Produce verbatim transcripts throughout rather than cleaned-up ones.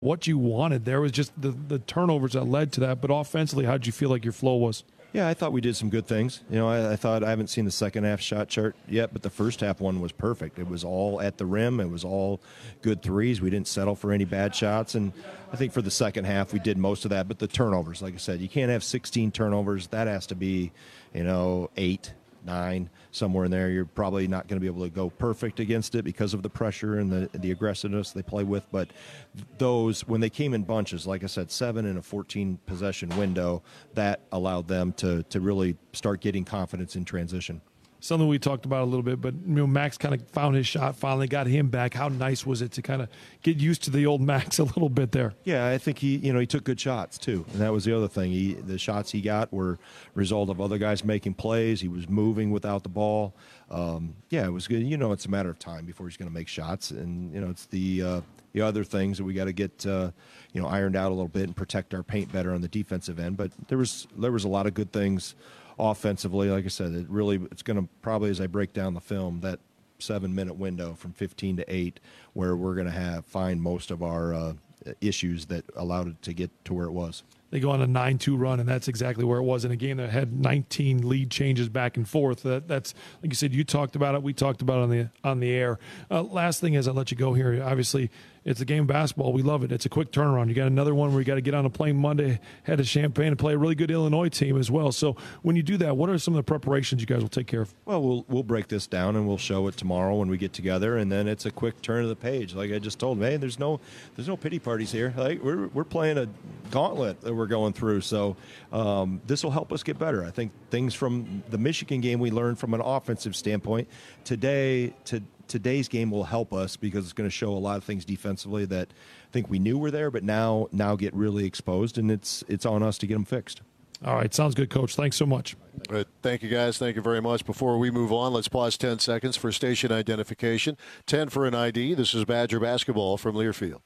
what you wanted. There was just the, the turnovers that led to that. But offensively, how did you feel like your flow was? Yeah, I thought we did some good things. You know, I, I thought I haven't seen the second half shot chart yet, but the first half one was perfect. It was all at the rim. It was all good threes. We didn't settle for any bad shots. And I think for the second half, we did most of that. But the turnovers, like I said, you can't have sixteen turnovers. That has to be, you know, eight, nine, somewhere in there. You're probably not going to be able to go perfect against it because of the pressure and the the aggressiveness they play with. But those, when they came in bunches, like I said, seven in a fourteen possession window, that allowed them to to really start getting confidence in transition. Something we talked about a little bit, but you know, Max kind of found his shot, finally got him back. How nice was it to kind of get used to the old Max a little bit there? Yeah, I think he, you know, he took good shots too, and that was the other thing. He, the shots he got were result of other guys making plays. He was moving without the ball. Um, yeah, it was good. You know, it's a matter of time before he's going to make shots, and you know, it's the uh, the other things that we got to get uh, you know ironed out a little bit and protect our paint better on the defensive end. But there was there was a lot of good things. Offensively, like I said, it really it's going to probably, as I break down the film, that seven-minute window from fifteen to eight, where we're going to have find most of our uh, issues that allowed it to get to where it was. They go on a nine two run, and that's exactly where it was in a game that had nineteen lead changes back and forth. That, that's, like you said, you talked about it. We talked about it on the on the air. Uh, last thing as I let you go here, obviously, it's a game of basketball. We love it. It's a quick turnaround. You got another one where you got to get on a plane Monday, head to Champaign, and play a really good Illinois team as well. So when you do that, what are some of the preparations you guys will take care of? Well, we'll we'll break this down and we'll show it tomorrow when we get together, and then it's a quick turn of the page. Like I just told them, hey, there's no there's no pity parties here. Like we're we're playing a gauntlet that we're going through. So um, this will help us get better. I think things from the Michigan game we learned from an offensive standpoint. Today to Today's game will help us because it's going to show a lot of things defensively that I think we knew were there, but now now get really exposed, and it's it's on us to get them fixed. All right, sounds good, Coach. Thanks so much. All right, thank you, guys. Thank you very much. Before we move on, let's pause ten seconds for station identification. ten for an I D. This is Badger basketball from Learfield.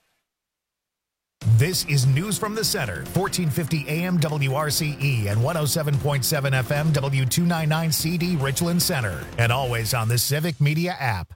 This is News from the Center, fourteen fifty A M W R C E and one oh seven point seven F M W two ninety-nine C D Richland Center, and always on the Civic Media app.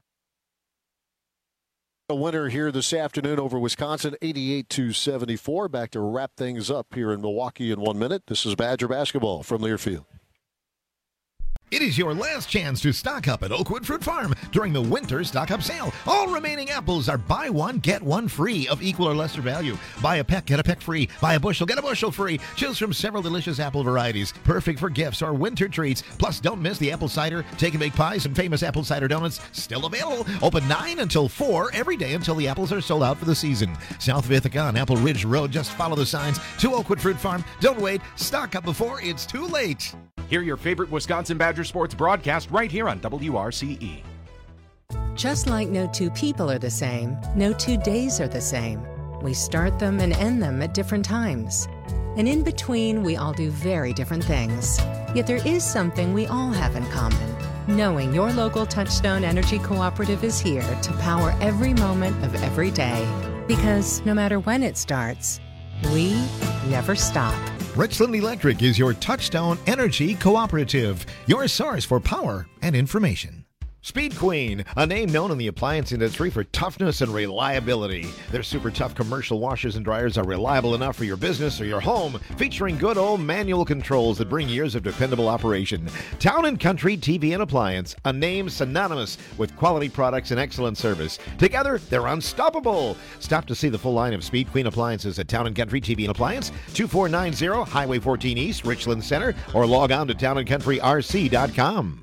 A winner here this afternoon over Wisconsin, eighty-eight to seventy-four. Back to wrap things up here in Milwaukee in one minute. This is Badger basketball from Learfield. It is your last chance to stock up at Oakwood Fruit Farm during the winter stock-up sale. All remaining apples are buy one, get one free of equal or lesser value. Buy a peck, get a peck free. Buy a bushel, get a bushel free. Choose from several delicious apple varieties, perfect for gifts or winter treats. Plus, don't miss the apple cider, take and bake pies, and famous apple cider donuts still available. Open nine until four every day until the apples are sold out for the season. South of Ithaca on Apple Ridge Road. Just follow the signs to Oakwood Fruit Farm. Don't wait. Stock up before it's too late. Hear your favorite Wisconsin Badger sports broadcast right here on W R C E. Just like no two people are the same, no two days are the same. We start them and end them at different times. And in between, we all do very different things. Yet there is something we all have in common. Knowing your local Touchstone Energy Cooperative is here to power every moment of every day. Because no matter when it starts, we never stop. Richland Electric is your Touchstone Energy Cooperative, your source for power and information. Speed Queen, a name known in the appliance industry for toughness and reliability. Their super tough commercial washers and dryers are reliable enough for your business or your home, featuring good old manual controls that bring years of dependable operation. Town and Country T V and Appliance, a name synonymous with quality products and excellent service. Together, they're unstoppable. Stop to see the full line of Speed Queen appliances at Town and Country T V and Appliance, twenty-four ninety Highway fourteen East, Richland Center, or log on to town and country r c dot com.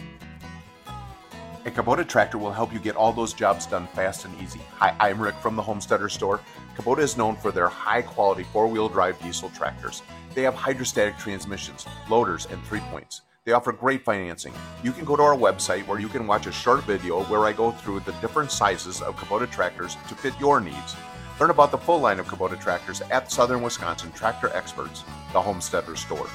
A Kubota tractor will help you get all those jobs done fast and easy. Hi, I'm Rick from the Homesteader Store. Kubota is known for their high-quality four-wheel drive diesel tractors. They have hydrostatic transmissions, loaders, and three-points. They offer great financing. You can go to our website where you can watch a short video where I go through the different sizes of Kubota tractors to fit your needs. Learn about the full line of Kubota tractors at Southern Wisconsin Tractor Experts, the Homesteader Store.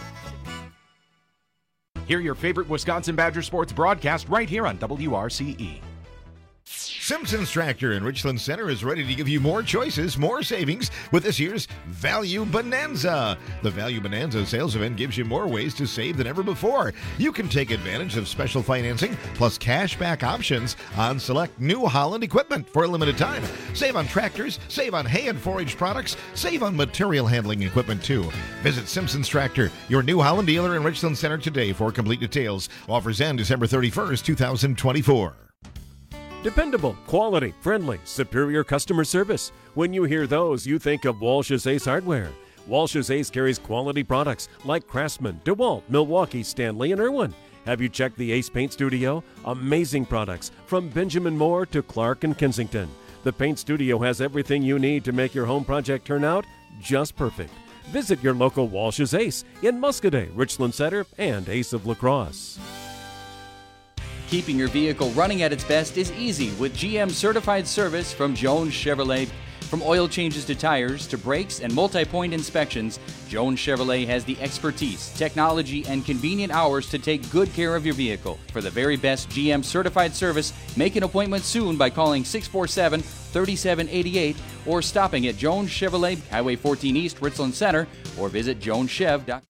Hear your favorite Wisconsin Badger sports broadcast right here on W R C E. Simpson's Tractor in Richland Center is ready to give you more choices, more savings with this year's Value Bonanza. The Value Bonanza sales event gives you more ways to save than ever before. You can take advantage of special financing plus cash back options on select New Holland equipment for a limited time. Save on tractors, save on hay and forage products, save on material handling equipment too. Visit Simpson's Tractor, your New Holland dealer in Richland Center today for complete details. Offers end December thirty-first, twenty twenty-four. Dependable, quality, friendly, superior customer service. When you hear those, you think of Walsh's Ace Hardware. Walsh's Ace carries quality products like Craftsman, DeWalt, Milwaukee, Stanley, and Irwin. Have you checked the Ace Paint Studio? Amazing products from Benjamin Moore to Clark and Kensington. The Paint Studio has everything you need to make your home project turn out just perfect. Visit your local Walsh's Ace in Muscadet, Richland Center, and Ace of La Crosse. Keeping your vehicle running at its best is easy with G M certified service from Jones Chevrolet. From oil changes to tires to brakes and multi-point inspections, Jones Chevrolet has the expertise, technology, and convenient hours to take good care of your vehicle. For the very best G M certified service, make an appointment soon by calling six four seven, three seven eight eight or stopping at Jones Chevrolet, Highway fourteen East, Richland Center, or visit jones chev dot com.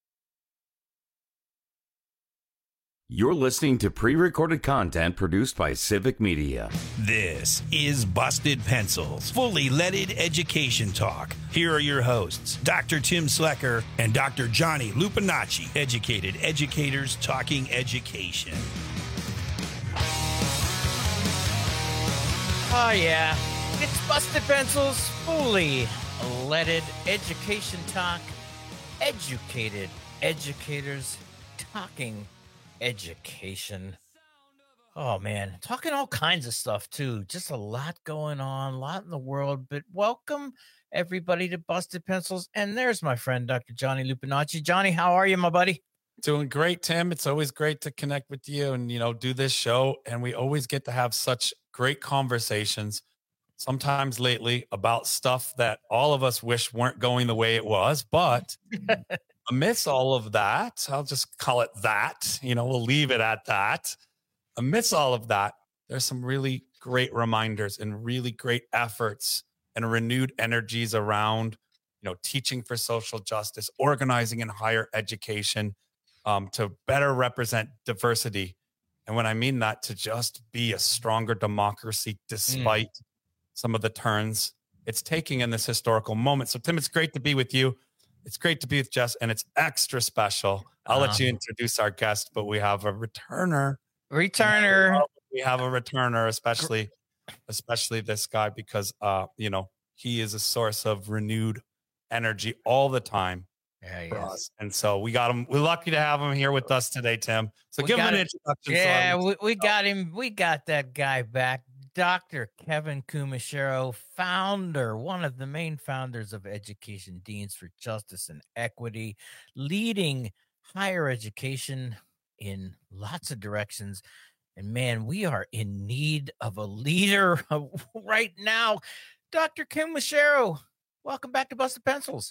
You're listening to pre-recorded content produced by Civic Media. This is Busted Pencils, fully leaded education talk. Here are your hosts, Doctor Tim Slecker and Doctor Johnny Lupinacci, educated educators talking education. Oh, yeah. It's Busted Pencils, fully leaded education talk. Educated educators talking education. Oh, man. Talking all kinds of stuff, too. Just a lot going on, a lot in the world. But welcome, everybody, to Busted Pencils. And there's my friend, Doctor Johnny Lupinacci. Johnny, how are you, my buddy? Doing great, Tim. It's always great to connect with you and, you know, do this show. And we always get to have such great conversations, sometimes lately, about stuff that all of us wish weren't going the way it was. But amidst all of that, I'll just call it that, you know, we'll leave it at that. Amidst all of that, there's some really great reminders and really great efforts and renewed energies around, you know, teaching for social justice, organizing in higher education, um, to better represent diversity. And when I mean that, to just be a stronger democracy despite mm. some of the turns it's taking in this historical moment. So, Tim, it's great to be with you. It's great to be with Jess, and it's extra special. I'll uh, let you introduce our guest, but we have a returner. Returner. We have a returner, especially, especially this guy, because uh, you know, he is a source of renewed energy all the time. Yeah, for us. And so we got him. We're lucky to have him here with us today, Tim. So we give him an him. introduction. Yeah, so we, we got him. We got that guy back. Doctor Kevin Kumashiro, founder, one of the main founders of Education Deans for Justice and Equity, leading higher education in lots of directions. And man, we are in need of a leader right now. Doctor Kumashiro, welcome back to Busted Pencils.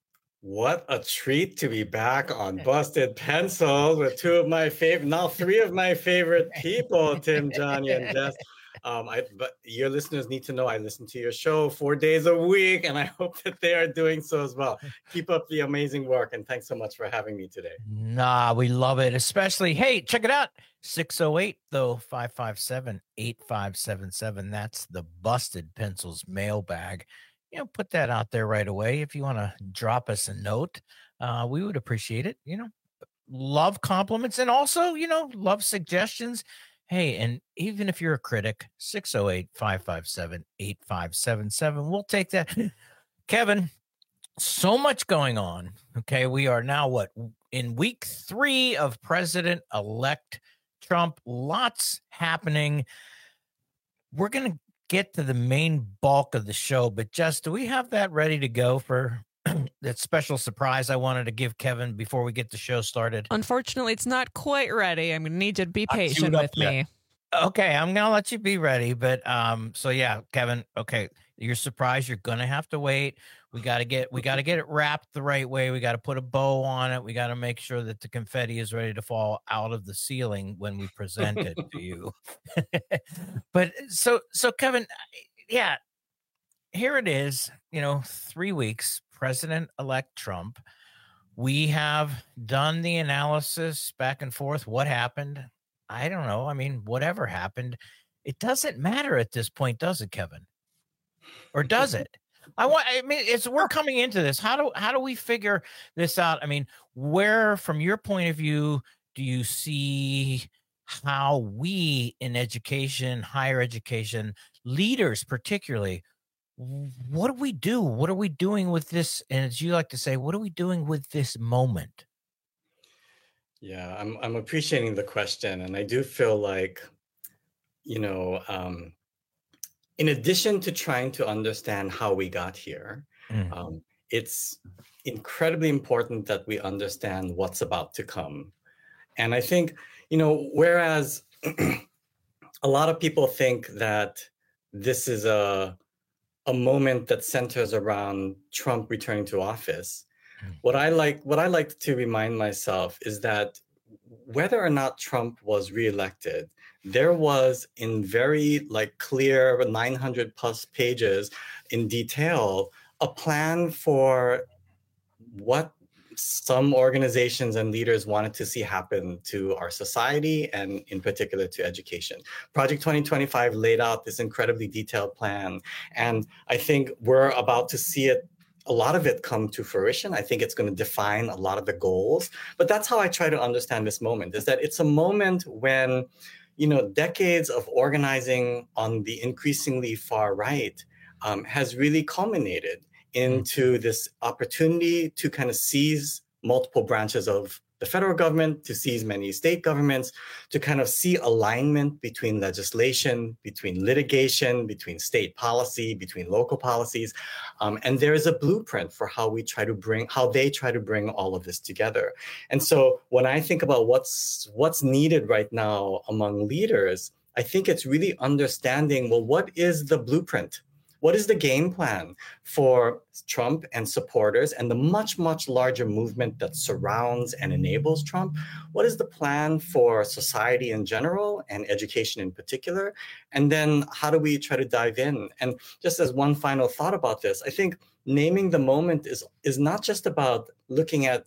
What a treat to be back on Busted Pencils with two of my favorite, now three of my favorite people, Tim, Johnny, and Jess. Um, I, but your listeners need to know I listen to your show four days a week, and I hope that they are doing so as well. Keep up the amazing work, and thanks so much for having me today. Nah, we love it, especially, hey, check it out, six oh eight, though, five five seven, eight five seven seven. That's the Busted Pencils mailbag. You know, put that out there right away. If you want to drop us a note, uh, we would appreciate it. You know, love compliments, and also, you know, love suggestions. Hey, and even if you're a critic, six oh eight, five five seven, eight five seven seven. We'll take that. Kevin, so much going on. Okay, we are now, what, in week three of President-elect Trump. Lots happening. We're going to get to the main bulk of the show, but just, do we have that ready to go for that special surprise I wanted to give Kevin before we get the show started? Unfortunately, it's not quite ready. I'm going to need you to be patient with me. Okay, I'm going to let you be ready. But um, so, yeah, Kevin, okay, You're surprised. You're going to have to wait. We got to get, we got to get it wrapped the right way. We got to put a bow on it. We got to make sure that the confetti is ready to fall out of the ceiling when we present it to you. But so, so Kevin, yeah, here it is, you know, three weeks, President-elect Trump. We have done the analysis back and forth. What happened? I don't know. I mean, whatever happened, it doesn't matter at this point, does it, Kevin? Or does it? I want, I mean, it's, we're coming into this. How do, how do we figure this out? I mean, where, from your point of view, do you see how we in education, higher education, leaders particularly, what do we do? What are we doing with this? And as you like to say, what are we doing with this moment? Yeah, I'm I'm appreciating the question. And I do feel like, you know, um, in addition to trying to understand how we got here, mm. um, it's incredibly important that we understand what's about to come. And I think, you know, whereas a lot of people think that this is a a moment that centers around Trump returning to office. Mm. What I like, what I like to remind myself is that whether or not Trump was reelected, there was in very like clear nine hundred plus pages in detail, a plan for what some organizations and leaders wanted to see happen to our society and in particular to education. Project twenty twenty-five laid out this incredibly detailed plan. And I think we're about to see it, a lot of it come to fruition. I think it's going to define a lot of the goals. But that's how I try to understand this moment, is that it's a moment when, you know, decades of organizing on the increasingly far right um, has really culminated into this opportunity to kind of seize multiple branches of the federal government, to seize many state governments, to kind of see alignment between legislation, between litigation, between state policy, between local policies. Um, and there is a blueprint for how we try to bring, how they try to bring all of this together. And so when I think about what's what's needed right now among leaders, I think it's really understanding, well, what is the blueprint? What is the game plan for Trump and supporters and the much, much larger movement that surrounds and enables Trump? What is the plan for society in general and education in particular? And then how do we try to dive in? And just as one final thought about this, I think naming the moment is, is not just about looking at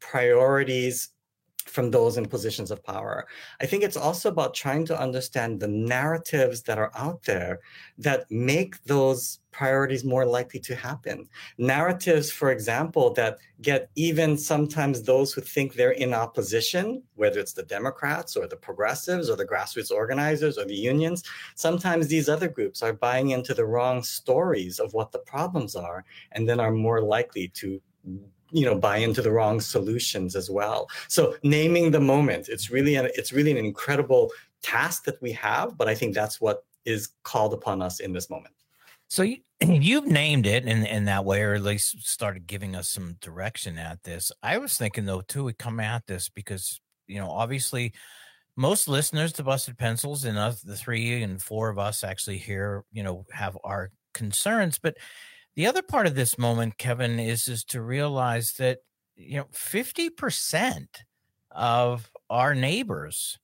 priorities from those in positions of power. I think it's also about trying to understand the narratives that are out there that make those priorities more likely to happen. Narratives, for example, that get even sometimes those who think they're in opposition, whether it's the Democrats or the progressives or the grassroots organizers or the unions, sometimes these other groups are buying into the wrong stories of what the problems are and then are more likely to you know, buy into the wrong solutions as well. So naming the moment, it's really an, it's really an incredible task that we have, but I think that's what is called upon us in this moment. So you, you've named it in, in that way, or at least started giving us some direction at this. I was thinking though, too, we come at this because, you know, obviously most listeners to Busted Pencils and us, the three and four of us actually here, you know, have our concerns, but the other part of this moment, Kevin, is, is to realize that, you know, fifty percent of our neighbors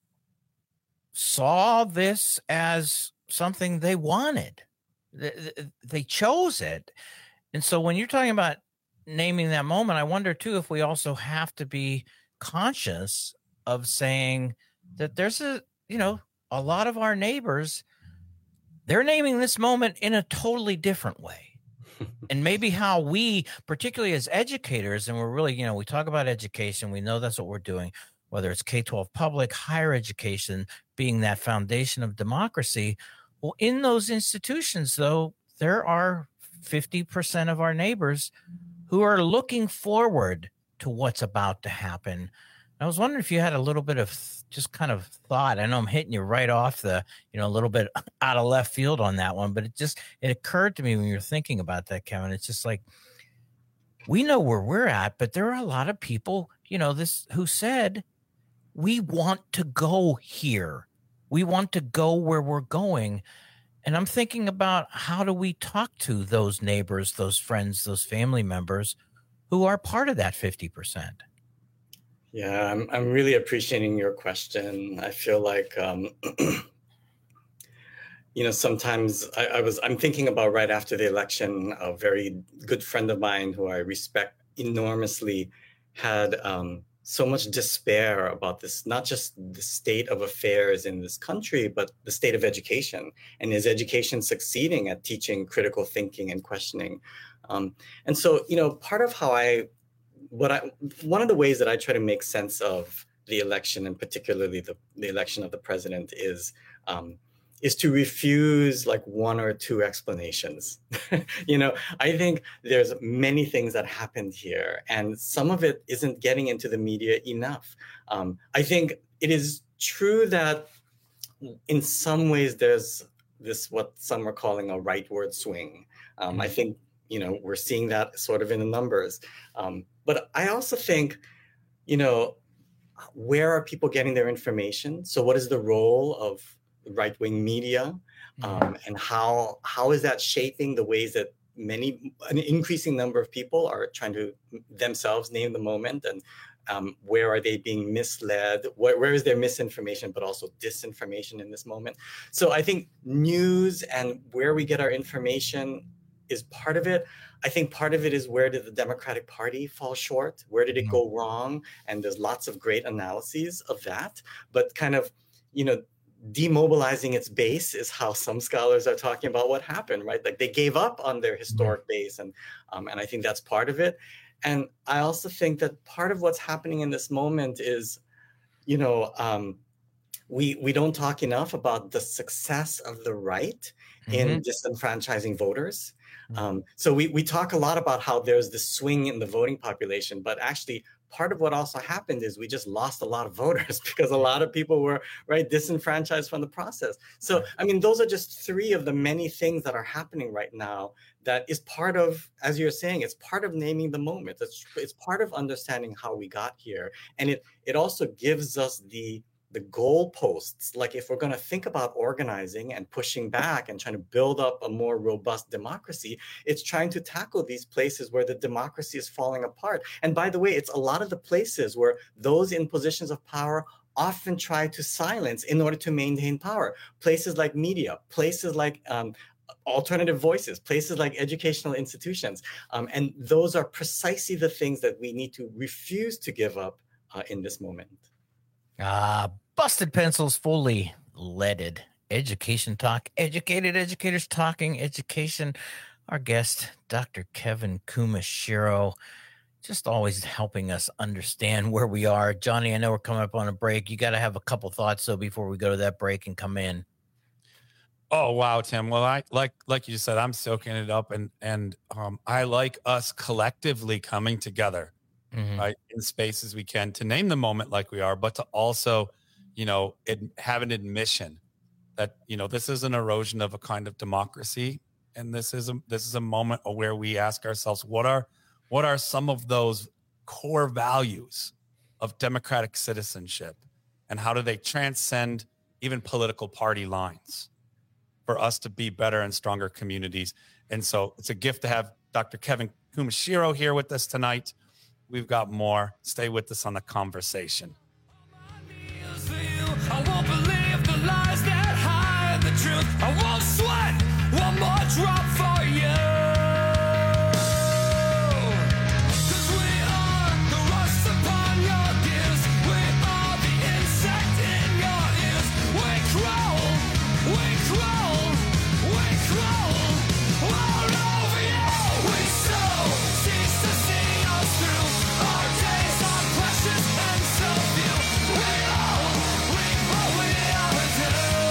saw this as something they wanted. They chose it. And so when you're talking about naming that moment, I wonder, too, if we also have to be conscious of saying that there's a, you know, a lot of our neighbors, they're naming this moment in a totally different way. And maybe how we, particularly as educators, and we're really, you know, we talk about education, we know that's what we're doing, whether it's K twelve public, higher education being that foundation of democracy. Well, in those institutions, though, there are fifty percent of our neighbors who are looking forward to what's about to happen. I was wondering if you had a little bit of just kind of thought. I know I'm hitting you right off the, you know, a little bit out of left field on that one, but it just, it occurred to me when you're thinking about that, Kevin. It's just like, we know where we're at, but there are a lot of people, you know, this who said, we want to go here. We want to go where we're going. And I'm thinking about how do we talk to those neighbors, those friends, those family members who are part of that fifty percent? Yeah, I'm I'm really appreciating your question. I feel like um, you know, sometimes I, I was I'm thinking about right after the election, a very good friend of mine who I respect enormously had um, so much despair about this, not just the state of affairs in this country, but the state of education, and is education succeeding at teaching critical thinking and questioning? Um, and so, you know, part of how I, what I, one of the ways that I try to make sense of the election, and particularly the, the election of the president, is um, is to refuse like one or two explanations. You know, I think there's many things that happened here, and some of it isn't getting into the media enough. Um, I think it is true that in some ways there's this, what some are calling a rightward swing. Um, I think, you know, we're seeing that sort of in the numbers. Um, but I also think, you know, where are people getting their information? So what is the role of right-wing media, um, and how how is that shaping the ways that many, an increasing number of people are trying to themselves name the moment, and um, where are they being misled? Where, where is there misinformation, but also disinformation in this moment? So I think news and where we get our information is part of it. I think part of it is, where did the Democratic Party fall short? Where did it go wrong? And there's lots of great analyses of that, but kind of, you know, demobilizing its base is how some scholars are talking about what happened, right? Like they gave up on their historic base, and um, and I think that's part of it. And I also think that part of what's happening in this moment is, you know, um, we we don't talk enough about the success of the right in Mhm. disenfranchising voters. Um, so we we talk a lot about how there's this swing in the voting population, but actually part of what also happened is we just lost a lot of voters because a lot of people were, right, disenfranchised from the process. So, I mean, those are just three of the many things that are happening right now that is part of, as you're saying, it's part of naming the moment. It's, it's part of understanding how we got here. And it, it also gives us the the goalposts. Like if we're going to think about organizing and pushing back and trying to build up a more robust democracy, it's trying to tackle these places where the democracy is falling apart. And by the way, it's a lot of the places where those in positions of power often try to silence in order to maintain power. Places like media, places like um, alternative voices, places like educational institutions. Um, and those are precisely the things that we need to refuse to give up uh, in this moment. Ah, Busted Pencils, fully leaded. Education talk, educated educators talking education. Our guest, Doctor Kevin Kumashiro, just always helping us understand where we are. Johnny, I know we're coming up on a break. You got to have a couple thoughts, though, before we go to that break and come in. Oh, wow, Tim. Well, I like like you said, I'm soaking it up, and and um, I like us collectively coming together, Mhm. right, in spaces we can to name the moment like we are, but to also, you know, it, have an admission that, you know, this is an erosion of a kind of democracy, and this is a this is a moment where we ask ourselves, what are what are some of those core values of democratic citizenship, and how do they transcend even political party lines for us to be better and stronger communities? And so it's a gift to have Doctor Kevin Kumashiro here with us tonight. We've got more. Stay with us on the conversation. I won't believe the lies that hide the truth. I won't sweat one more drop for you. 'Cause we are the rust upon your gears. We are the insect in your ears. We crawl, we crawl, we crawl all over you. We so cease to see us through. Our days are precious and so few. We all reap what we are due.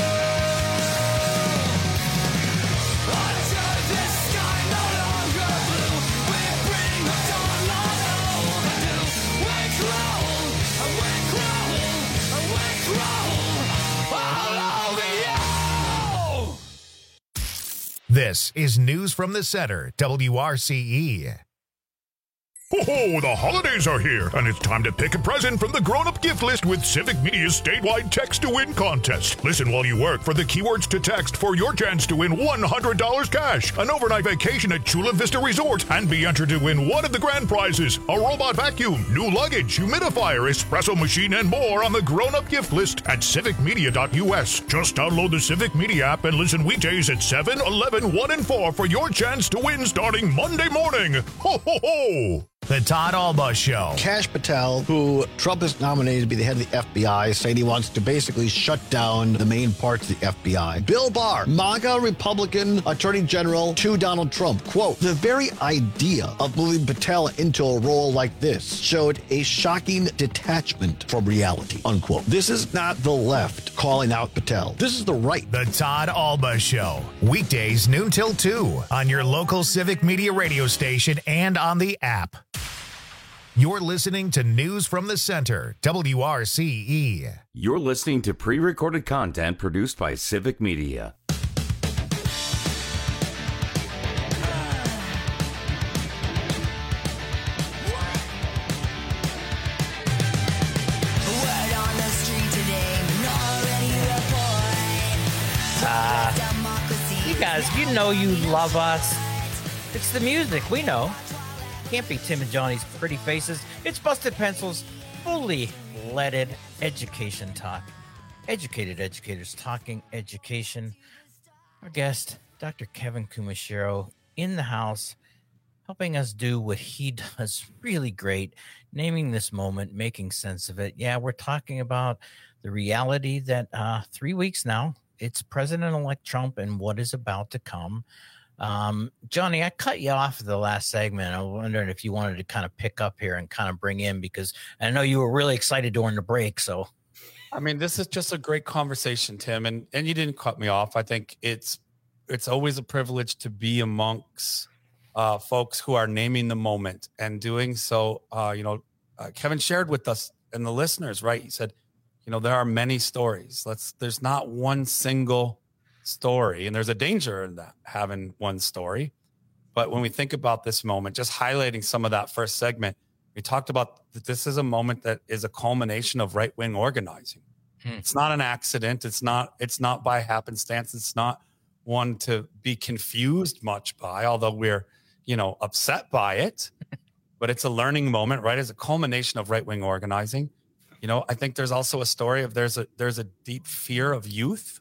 Under this sky no longer blue, we bring the dawn light overdue. We crawl, and we crawl, and we crawl all over you. This is News from the Center, W R C E. Oh, the holidays are here, and it's time to pick a present from the grown-up gift list with Civic Media's statewide text-to-win contest. Listen while you work for the keywords to text for your chance to win one hundred dollars cash, an overnight vacation at Chula Vista Resort, and be entered to win one of the grand prizes, a robot vacuum, new luggage, humidifier, espresso machine, and more on the grown-up gift list at civic media dot u s. Just download the Civic Media app and listen weekdays at seven, eleven, one, and four for your chance to win starting Monday morning. Ho, ho, ho! The Todd Alba Show. Kash Patel, who Trump has nominated to be the head of the F B I, saying he wants to basically shut down the main parts of the F B I. Bill Barr, MAGA Republican Attorney General to Donald Trump. Quote, the very idea of moving Patel into a role like this showed a shocking detachment from reality, unquote. This is not the left calling out Patel. This is the right. The Todd Alba Show. Weekdays noon till two on your local Civic Media radio station and on the app. You're listening to News from the Center, W R C E. You're listening to pre-recorded content produced by Civic Media. Uh, you guys, you know you love us. It's the music, we know. Can't be Tim and Johnny's pretty faces. It's Busted Pencils, fully leaded education talk. Educated educators talking education. Our guest, Doctor Kevin Kumashiro, in the house, helping us do what he does really great, naming this moment, making sense of it. Yeah, we're talking about the reality that uh, three weeks now, it's President-elect Trump and what is about to come. Um, Johnny, I cut you off the last segment. I'm wondering if you wanted to kind of pick up here and kind of bring in, because I know you were really excited during the break. So, I mean, this is just a great conversation, Tim, and and you didn't cut me off. I think it's it's always a privilege to be amongst uh, folks who are naming the moment and doing so. Uh, you know, uh, Kevin shared with us and the listeners, right? He said, you know, there are many stories. Let's. There's not one single story, and there's a danger in that, having one story. But when we think about this moment, just highlighting some of that first segment, we talked about that this is a moment that is a culmination of right-wing organizing. Hmm. It's not an accident. It's not, it's not by happenstance. It's not one to be confused much by, although we're, you know, upset by it, but it's a learning moment, right? It's a culmination of right-wing organizing. You know, I think there's also a story of there's a, there's a deep fear of youth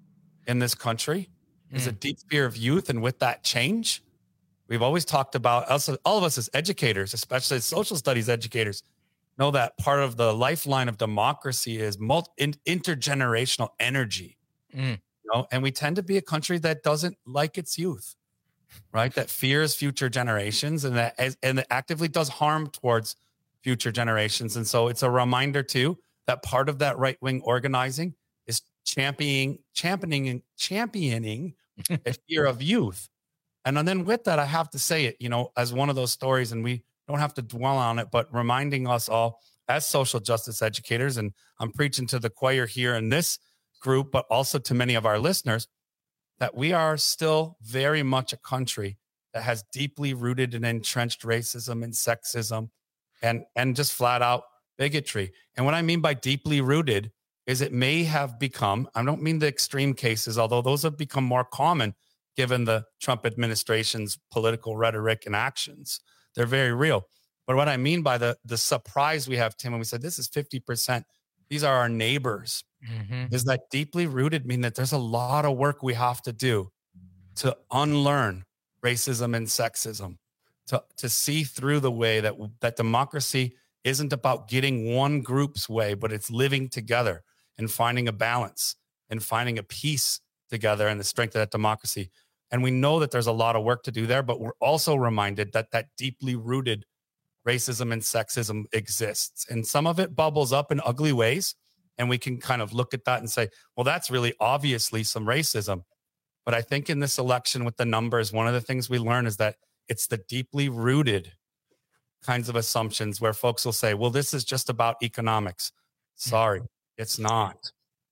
in this country. There's mm. a deep fear of youth. And with that change, we've always talked about, also, all of us as educators, especially as social studies educators, know that part of the lifeline of democracy is multi, in, intergenerational energy. Mm. You know, and we tend to be a country that doesn't like its youth, right? That fears future generations and that, and that actively does harm towards future generations. And so it's a reminder too, that part of that right-wing organizing is championing, championing, and championing a fear of youth. And then with that, I have to say it, you know, as one of those stories, and we don't have to dwell on it, but reminding us all as social justice educators, and I'm preaching to the choir here in this group, but also to many of our listeners, that we are still very much a country that has deeply rooted and entrenched racism and sexism and, and just flat out bigotry. And what I mean by deeply rooted is it may have become, I don't mean the extreme cases, although those have become more common given the Trump administration's political rhetoric and actions. They're very real. But what I mean by the, the surprise we have, Tim, when we said this is fifty percent, these are our neighbors, mm-hmm. is that deeply rooted mean that there's a lot of work we have to do to unlearn racism and sexism, to, to see through the way that, that democracy isn't about getting one group's way, but it's living together and finding a balance and finding a peace together and the strength of that democracy. And we know that there's a lot of work to do there, but we're also reminded that that deeply rooted racism and sexism exists. And some of it bubbles up in ugly ways. And we can kind of look at that and say, well, that's really obviously some racism. But I think in this election with the numbers, one of the things we learn is that it's the deeply rooted kinds of assumptions where folks will say, well, this is just about economics. Sorry, it's not.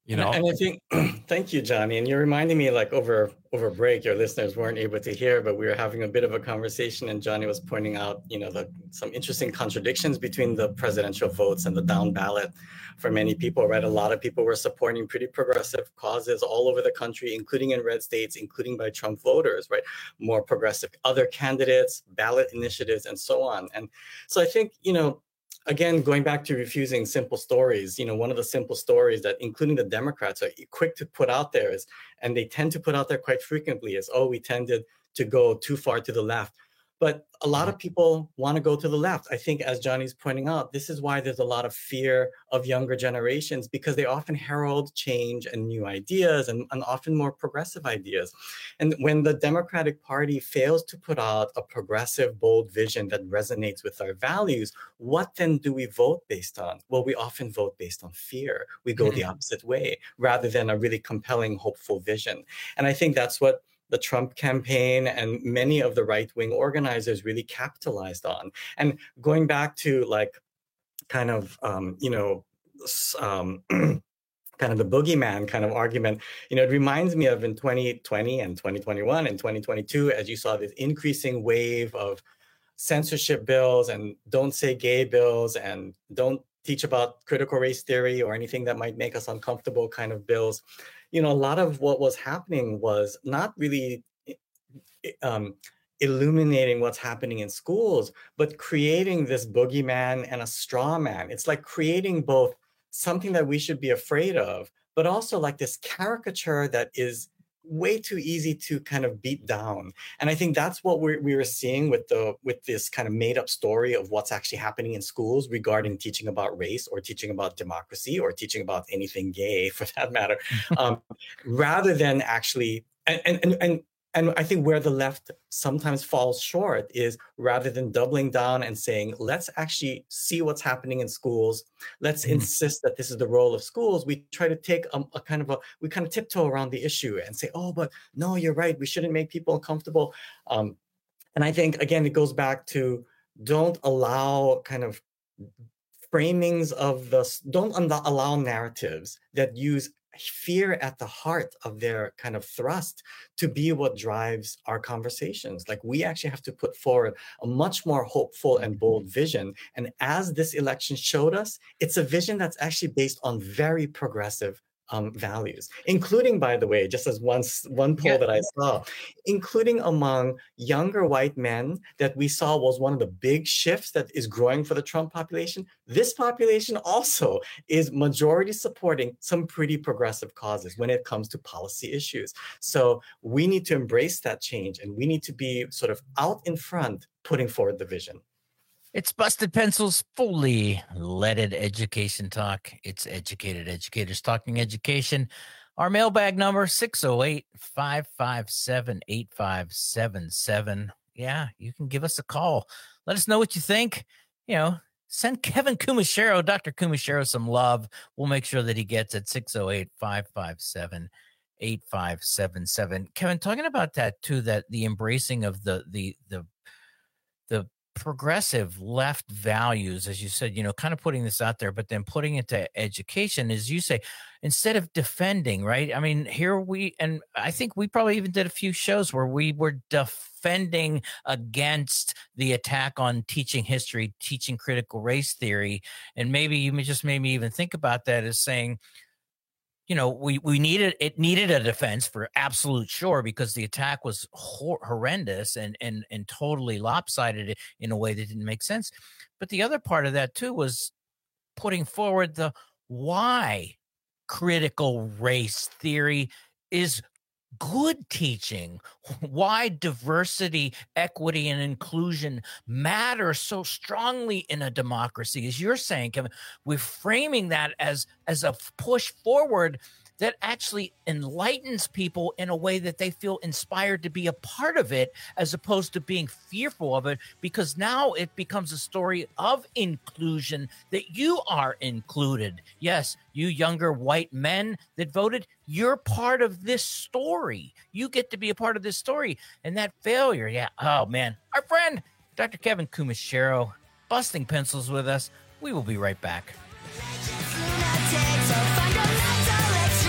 You know, and I think, thank you, Johnny. And you're reminding me, like over over break, your listeners weren't able to hear, but we were having a bit of a conversation, and Johnny was pointing out, you know, the some interesting contradictions between the presidential votes and the down ballot for many people. Right, a lot of people were supporting pretty progressive causes all over the country, including in red states, including by Trump voters. Right, more progressive other candidates, ballot initiatives, and so on. And so I think, you know. Again, going back to refusing simple stories, you know, one of the simple stories that including the Democrats are quick to put out there is, and they tend to put out there quite frequently is, oh, we tended to go too far to the left. But a lot of people want to go to the left. I think, as Johnny's pointing out, this is why there's a lot of fear of younger generations, because they often herald change and new ideas and, and often more progressive ideas. And when the Democratic Party fails to put out a progressive, bold vision that resonates with our values, what then do we vote based on? Well, we often vote based on fear. We go the opposite way rather than a really compelling, hopeful vision. And I think that's what the Trump campaign and many of the right-wing organizers really capitalized on. And going back to like kind of, um, you know, um, kind of the boogeyman kind of argument, you know, it reminds me of in twenty twenty and twenty twenty-one and twenty twenty-two, as you saw this increasing wave of censorship bills and don't say gay bills and don't teach about critical race theory or anything that might make us uncomfortable kind of bills. You know, a lot of what was happening was not really um, illuminating what's happening in schools, but creating this boogeyman and a straw man. It's like creating both something that we should be afraid of, but also like this caricature that is way too easy to kind of beat down. And I think that's what we're, we were seeing with the with this kind of made up story of what's actually happening in schools regarding teaching about race or teaching about democracy or teaching about anything gay for that matter, um, rather than actually, and, and, and, and And I think where the left sometimes falls short is rather than doubling down and saying, let's actually see what's happening in schools, let's mm-hmm. insist that this is the role of schools, we try to take a, a kind of a, we kind of tiptoe around the issue and say, oh, but no, you're right, we shouldn't make people uncomfortable. Um, and I think, again, it goes back to don't allow kind of framings of the, don't allow narratives that use fear at the heart of their kind of thrust to be what drives our conversations. Like we actually have to put forward a much more hopeful and bold vision. And as this election showed us, it's a vision that's actually based on very progressive um, values, including, by the way, just as one, one poll yeah. that I saw, including among younger white men that we saw was one of the big shifts that is growing for the Trump population. This population also is majority supporting some pretty progressive causes when it comes to policy issues. So we need to embrace that change and we need to be sort of out in front, putting forward the vision. It's Busted Pencils, fully leaded education talk. It's educated educators talking education. Our mailbag number, six oh eight, five five seven, eight five seven seven. Yeah, you can give us a call. Let us know what you think. You know, send Kevin Kumashiro, Doctor Kumashiro, some love. We'll make sure that he gets it. six oh eight, five five seven, eight five seven seven. Kevin, talking about that too, that the embracing of the the the the progressive left values, as you said, you know, kind of putting this out there, but then putting it to education, as you say, instead of defending, right? I mean, here we, and I think we probably even did a few shows where we were defending against the attack on teaching history, teaching critical race theory. And maybe you just made me even think about that as saying, you know, we, we needed, it needed a defense for absolute sure, because the attack was hor- horrendous and, and, and totally lopsided in a way that didn't make sense. But the other part of that too was putting forward the why critical race theory is good teaching, why diversity, equity, and inclusion matter so strongly in a democracy. As you're saying, Kevin, we're framing that as, as a push forward that actually enlightens people in a way that they feel inspired to be a part of it, as opposed to being fearful of it, because now it becomes a story of inclusion, that you are included. Yes, you younger white men that voted, you're part of this story. You get to be a part of this story. And that failure, yeah, oh man. Our friend, Doctor Kevin Kumashiro, busting pencils with us. We will be right back. Legends, lunatics, or fundamental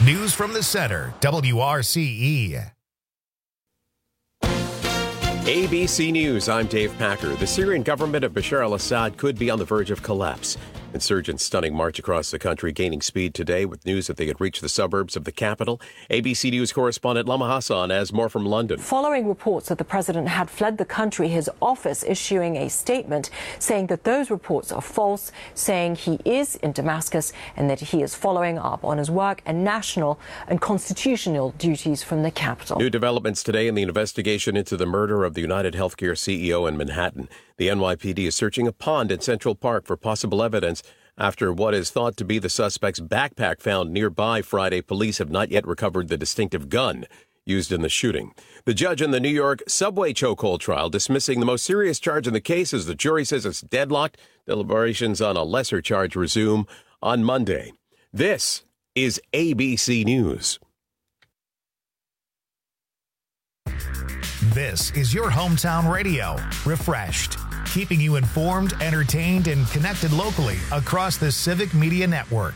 News from the Center, W R C E. A B C News, I'm Dave Packer. The Syrian government of Bashar al-Assad could be on the verge of collapse. Insurgents stunning march across the country, gaining speed today with news that they had reached the suburbs of the capital. A B C News correspondent Lama Hassan has more from London. Following reports that the president had fled the country, his office issuing a statement saying that those reports are false, saying he is in Damascus and that he is following up on his work and national and constitutional duties from the capital. New developments today in the investigation into the murder of the United Healthcare C E O in Manhattan. The N Y P D is searching a pond in Central Park for possible evidence after what is thought to be the suspect's backpack found nearby Friday. Police have not yet recovered the distinctive gun used in the shooting. The judge in the New York subway chokehold trial dismissing the most serious charge in the case as the jury says it's deadlocked. Deliberations on a lesser charge resume on Monday. This is A B C News. This is your hometown radio, refreshed, keeping you informed, entertained, and connected locally across the Civic Media Network.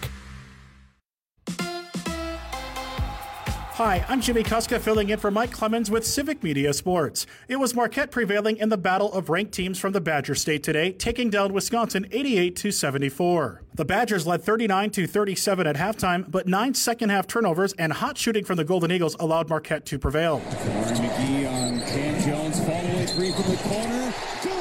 Hi, I'm Jimmy Kuska filling in for Mike Clemens with Civic Media Sports. It was Marquette prevailing in the battle of ranked teams from the Badger State today, taking down Wisconsin eighty-eight to seventy-four. The Badgers led thirty-nine to thirty-seven at halftime, but nine second-half turnovers and hot shooting from the Golden Eagles allowed Marquette to prevail. Kamari McGee on Cam Jones, follow-away three from the corner. Good!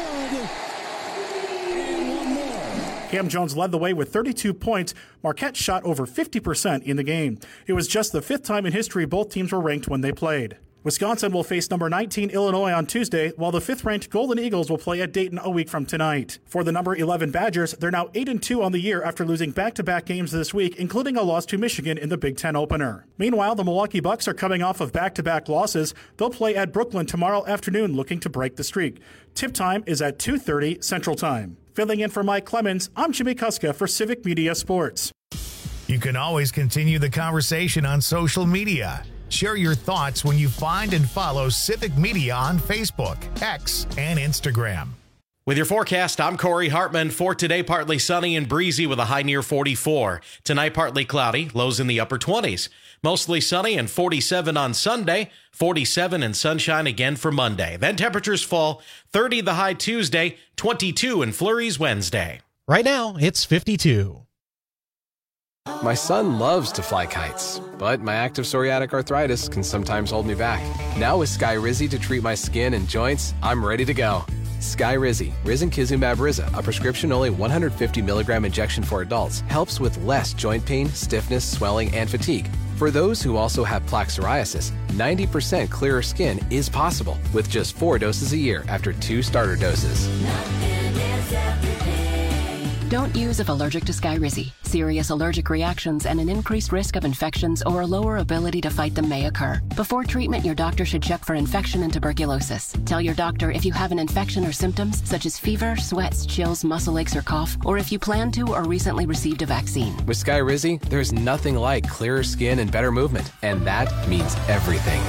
And one more. Cam Jones led the way with thirty-two points. Marquette shot over fifty percent in the game. It was just the fifth time in history both teams were ranked when they played. Wisconsin will face number nineteen Illinois on Tuesday, while the fifth-ranked Golden Eagles will play at Dayton a week from tonight. For the number eleven Badgers, they're now eight and two on the year after losing back-to-back games this week, including a loss to Michigan in the Big Ten opener. Meanwhile, the Milwaukee Bucks are coming off of back-to-back losses. They'll play at Brooklyn tomorrow afternoon, looking to break the streak. Tip time is at two thirty Central Time. Filling in for Mike Clemens, I'm Jimmy Kuska for Civic Media Sports. You can always continue the conversation on social media. Share your thoughts when you find and follow Civic Media on Facebook, X, and Instagram. With your forecast, I'm Corey Hartman. For today, partly sunny and breezy with a high near forty-four. Tonight, partly cloudy, lows in the upper twenties. Mostly sunny and forty-seven on Sunday, forty-seven and sunshine again for Monday. Then temperatures fall, thirty the high Tuesday, twenty-two in flurries Wednesday. Right now, it's fifty-two. My son loves to fly kites, but my active psoriatic arthritis can sometimes hold me back. Now with Skyrizi to treat my skin and joints, I'm ready to go. Skyrizi, risankizumab Riza, a prescription-only one hundred fifty milligram injection for adults, helps with less joint pain, stiffness, swelling, and fatigue. For those who also have plaque psoriasis, ninety percent clearer skin is possible with just four doses a year after two starter doses. Don't use if allergic to Skyrizi. Serious allergic reactions and an increased risk of infections or a lower ability to fight them may occur. Before treatment, your doctor should check for infection and tuberculosis. Tell your doctor if you have an infection or symptoms such as fever, sweats, chills, muscle aches, or cough, or if you plan to or recently received a vaccine. With Skyrizi, there's nothing like clearer skin and better movement, and that means everything.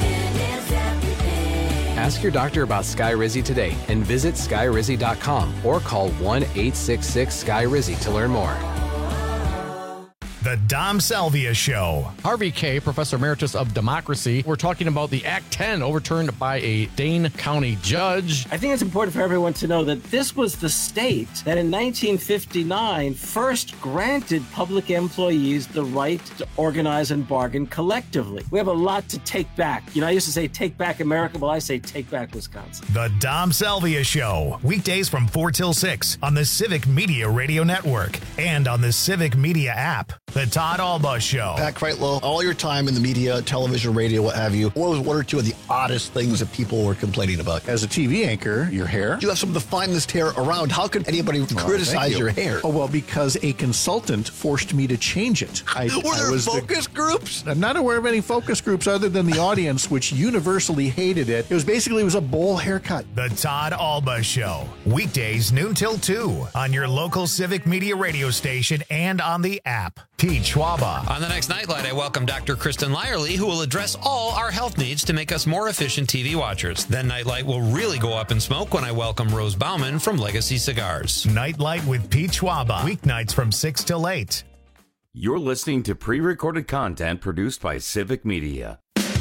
Ask your doctor about Skyrizi today and visit skyrizi dot com or call one eight six six Sky Rizzi to learn more. The Dom Salvia Show. Harvey Kaye, Professor Emeritus of Democracy. We're talking about the Act ten overturned by a Dane County judge. I think it's important for everyone to know that this was the state that in nineteen fifty-nine first granted public employees the right to organize and bargain collectively. We have a lot to take back. You know, I used to say take back America. Well, I say take back Wisconsin. The Dom Salvia Show. Weekdays from four till six on the Civic Media Radio Network and on the Civic Media app. The Todd Alba Show. Pat Kreitlow, all your time in the media, television, radio, what have you, what was one or two of the oddest things that people were complaining about? As a T V anchor, your hair. You have some of the finest hair around. How could anybody well, criticize you. your hair? Oh, well, because a consultant forced me to change it. I, were there I was focus the, groups? I'm not aware of any focus groups other than the audience, which universally hated it. It was basically, it was a bowl haircut. The Todd Alba Show. Weekdays noon till two on your local Civic Media radio station and on the app. Pete Schwaba. On the next Nightlight, I welcome Doctor Kristen Lyerly, who will address all our health needs to make us more efficient T V watchers. Then Nightlight will really go up in smoke when I welcome Rose Bauman from Legacy Cigars. Nightlight with Pete Schwaba. Weeknights from six till eight. You're listening to pre-recorded content produced by Civic Media.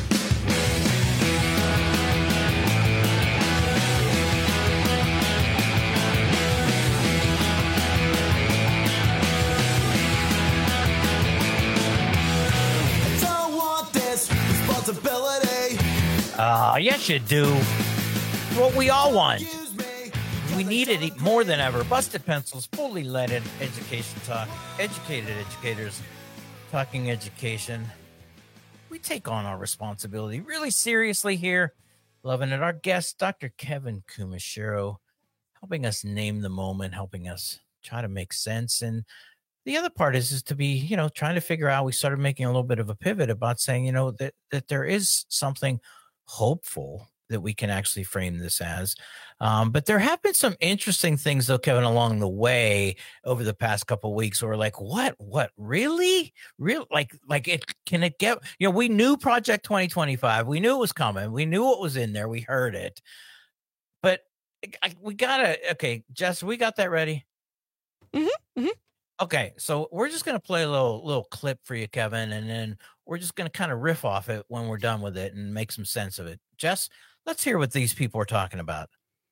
Uh, yes, you do. What we all want. We need it more than ever. Busted Pencils, fully leaded education talk. Educated educators talking education. We take on our responsibility really seriously here. Loving it. Our guest, Doctor Kevin Kumashiro, helping us name the moment, helping us try to make sense. And the other part is, is to be, you know, trying to figure out, we started making a little bit of a pivot about saying, you know, that, that there is something hopeful that we can actually frame this as. Um, but there have been some interesting things, though, Kevin, along the way over the past couple of weeks where we're like, what, what, really? Real? Like, like it, can it get, you know, we knew Project twenty twenty-five. We knew it was coming. We knew what was in there. We heard it. But I, we got to, okay, Jess, we got that ready? Mm-hmm, mm-hmm. Okay, so we're just going to play a little little clip for you, Kevin, and then we're just going to kind of riff off it when we're done with it and make some sense of it. Jess, let's hear what these people are talking about.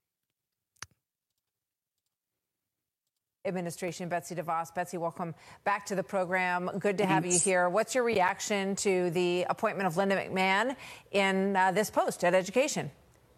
Administration, Betsy DeVos. Betsy, welcome back to the program. Good to have you here. What's your reaction to the appointment of Linda McMahon in uh, this post at Education?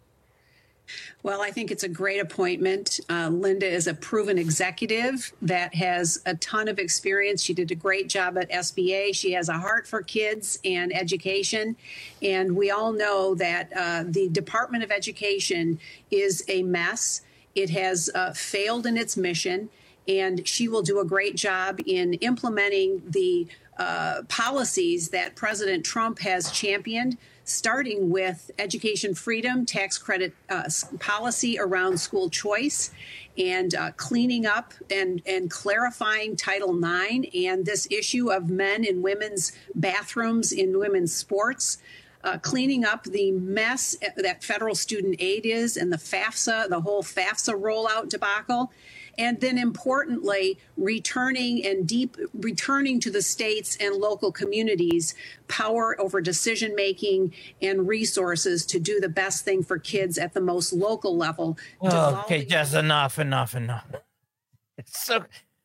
Well, I think it's a great appointment. Uh, Linda is a proven executive that has a ton of experience. She did a great job at S B A. She has a heart for kids and education. And we all know that uh, the Department of Education is a mess. It has uh, failed in its mission, and she will do a great job in implementing the uh, policies that President Trump has championed, starting with education freedom, tax credit uh, policy around school choice, and uh, cleaning up and, and clarifying Title nine and this issue of men and women's bathrooms in women's sports. Uh, cleaning up the mess that federal student aid is and the FAFSA, the whole FAFSA rollout debacle. And then importantly, returning and deep returning to the states and local communities power over decision making and resources to do the best thing for kids at the most local level. Oh, okay, just enough, enough, enough. It's so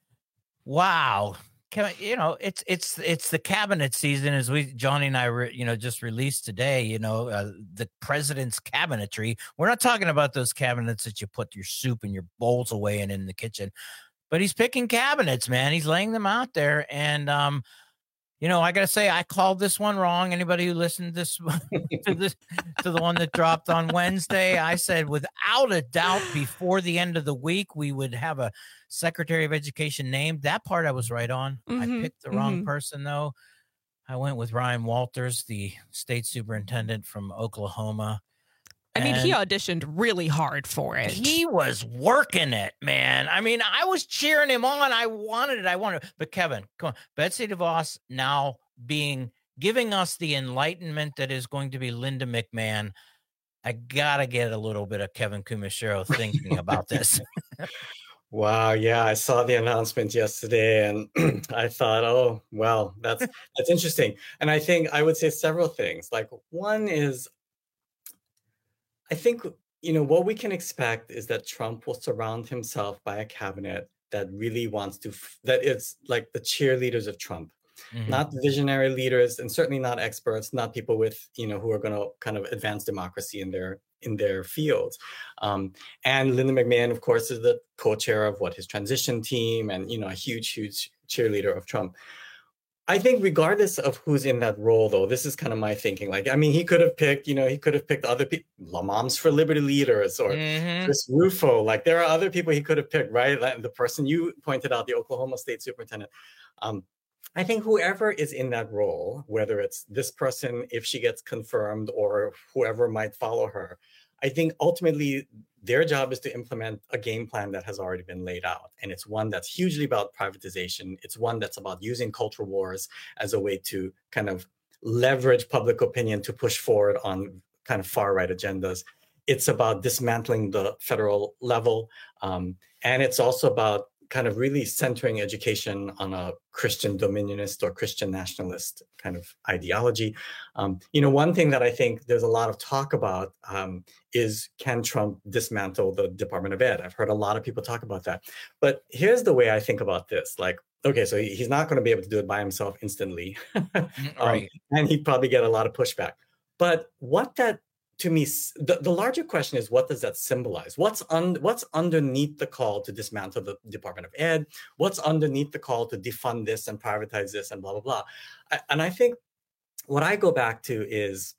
wow. Can, you know, it's it's it's the cabinet season, as we Johnny and I, re, you know, just released today. You know, uh, the president's cabinetry. We're not talking about those cabinets that you put your soup and your bowls away in in the kitchen, but he's picking cabinets, man. He's laying them out there, and um, you know, I gotta say, I called this one wrong. Anybody who listened this to this to the one that dropped on Wednesday, I said without a doubt before the end of the week we would have a Secretary of Education named. That part I was right on. Mm-hmm, I picked the mm-hmm. wrong person, though. I went with Ryan Walters, the state superintendent from Oklahoma. I mean, he auditioned really hard for it. He was working it, man. I mean, I was cheering him on. I wanted it. I wanted it. But Kevin, come on. Betsy DeVos now being giving us the enlightenment that is going to be Linda McMahon. I gotta get a little bit of Kevin Kumashiro thinking about this. Wow, yeah, I saw the announcement yesterday and I thought, oh, well, that's that's interesting. And I think I would say several things. Like one is, I think, you know, what we can expect is that Trump will surround himself by a cabinet that really wants to, that is like the cheerleaders of Trump. Mm-hmm. Not visionary leaders, and certainly not experts, not people with, you know, who are going to kind of advance democracy in their in their fields. Um, and Linda McMahon, of course, is the co-chair of what his transition team, and you know, a huge, huge cheerleader of Trump. I think regardless of who's in that role, though, this is kind of my thinking. Like, I mean, he could have picked, you know, he could have picked other people, La Moms for Liberty leaders, or mm-hmm. Chris Rufo. Like, there are other people he could have picked, right? Like the person you pointed out, the Oklahoma State Superintendent. Um, I think whoever is in that role, whether it's this person, if she gets confirmed, or whoever might follow her, I think ultimately their job is to implement a game plan that has already been laid out. And it's one that's hugely about privatization. It's one that's about using culture wars as a way to kind of leverage public opinion to push forward on kind of far-right agendas. It's about dismantling the federal level. Um, and it's also about kind of really centering education on a Christian dominionist or Christian nationalist kind of ideology. Um, you know, one thing that I think there's a lot of talk about um, is, can Trump dismantle the Department of Ed? I've heard a lot of people talk about that. But here's the way I think about this. Like, okay, so he's not going to be able to do it by himself instantly. um, Right. And he'd probably get a lot of pushback. But what that, to me, the, the larger question is, what does that symbolize? What's un, what's underneath the call to dismantle the Department of Ed? What's underneath the call to defund this and privatize this and blah, blah, blah? I, and I think what I go back to is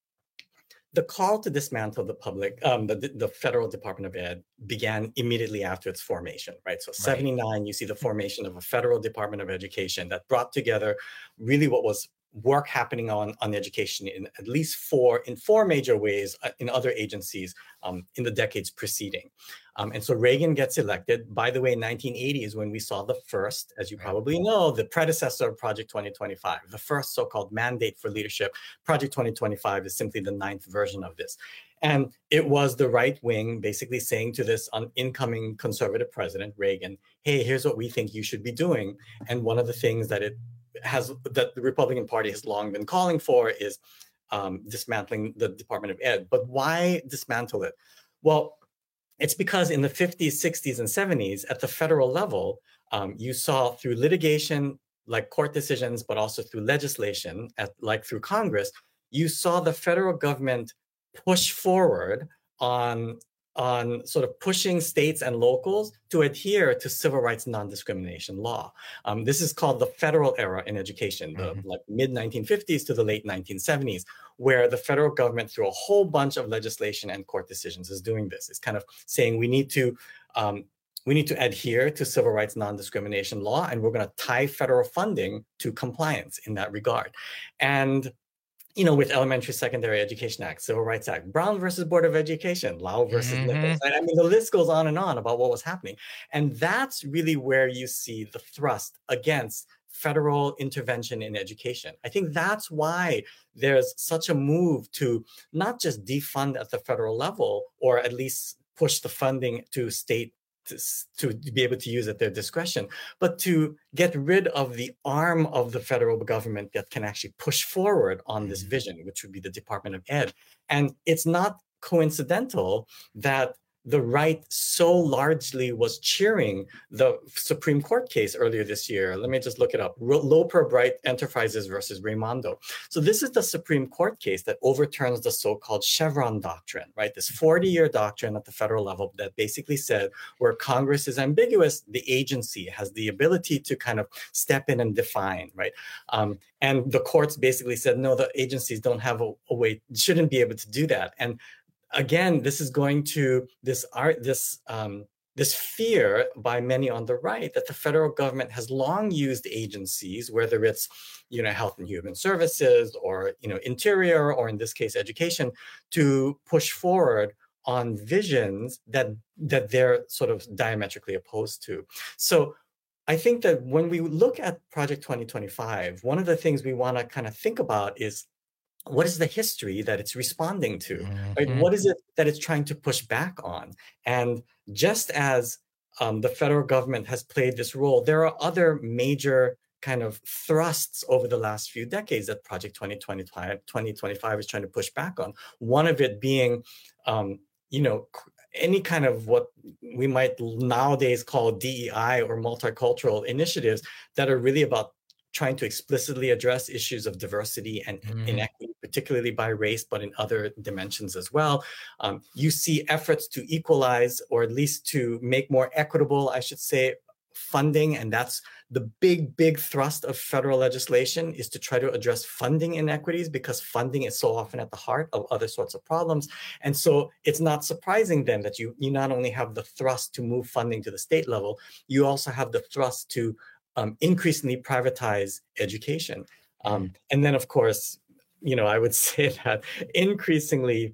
the call to dismantle the public, um, the, the federal Department of Ed began immediately after its formation, right? So seventy-nine, you see the formation of a federal Department of Education that brought together really what was work happening on, on education in at least four, in four major ways uh, in other agencies um, in the decades preceding. Um, and so Reagan gets elected. By the way, nineteen eighty is when we saw the first, as you probably know, the predecessor of Project twenty twenty-five, the first so-called mandate for leadership. Project twenty twenty-five is simply the ninth version of this. And it was the right wing basically saying to this un- incoming conservative president, Reagan, hey, here's what we think you should be doing. And one of the things that it has, that the Republican Party has long been calling for is um, dismantling the Department of Ed. But why dismantle it? Well, it's because in the fifties, sixties, and seventies, at the federal level, um, you saw through litigation, like court decisions, but also through legislation, at, like through Congress, you saw the federal government push forward on on sort of pushing states and locals to adhere to civil rights non-discrimination law. Um, this is called the federal era in education, the mm-hmm. like mid nineteen fifties to the late nineteen seventies, where the federal government, through a whole bunch of legislation and court decisions, is doing this. It's kind of saying we need to um, we need to adhere to civil rights non-discrimination law, and we're going to tie federal funding to compliance in that regard. And you know, with Elementary Secondary Education Act, Civil Rights Act, Brown versus Board of Education, Lau versus mm-hmm. Nichols. I mean, the list goes on and on about what was happening. And that's really where you see the thrust against federal intervention in education. I think that's why there's such a move to not just defund at the federal level, or at least push the funding to state To, to be able to use at their discretion, but to get rid of the arm of the federal government that can actually push forward on this vision, which would be the Department of Ed. And it's not coincidental that the right so largely was cheering the Supreme Court case earlier this year. Let me just look it up. Loper Bright Enterprises versus Raimondo. So this is the Supreme Court case that overturns the so-called Chevron doctrine, right? This forty-year doctrine at the federal level that basically said where Congress is ambiguous, the agency has the ability to kind of step in and define, right? Um, and the courts basically said, no, the agencies don't have a, a way, shouldn't be able to do that. And again, this is going to this art, this um, this fear by many on the right that the federal government has long used agencies, whether it's you know Health and Human Services or you know Interior, or in this case Education, to push forward on visions that that they're sort of diametrically opposed to. So I think that when we look at Project twenty twenty-five, one of the things we want to kind of think about is, what is the history that it's responding to? Mm-hmm. Right? What is it that it's trying to push back on? And just as um, the federal government has played this role, there are other major kind of thrusts over the last few decades that Project twenty twenty-five, twenty twenty-five is trying to push back on. One of it being, um, you know, any kind of what we might nowadays call D E I or multicultural initiatives that are really about trying to explicitly address issues of diversity and mm-hmm. inequity, particularly by race, but in other dimensions as well. Um, you see efforts to equalize, or at least to make more equitable, I should say, funding. And that's the big, big thrust of federal legislation, is to try to address funding inequities, because funding is so often at the heart of other sorts of problems. And so it's not surprising then that you, you not only have the thrust to move funding to the state level, you also have the thrust to Um, increasingly privatize education. Um, and then, of course, you know, I would say that increasingly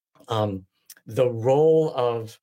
um, the role of